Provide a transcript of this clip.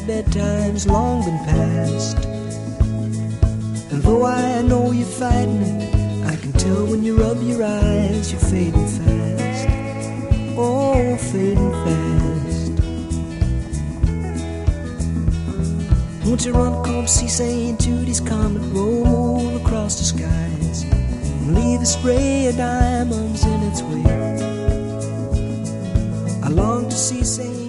bedtime's long been past. And though I know you're fighting it, I can tell when you rub your eyes, you're fading fast. Oh, fading fast. Won't you run, come see St. Judy's comet roll across the skies and leave a spray of diamonds in its wake? I long to see St.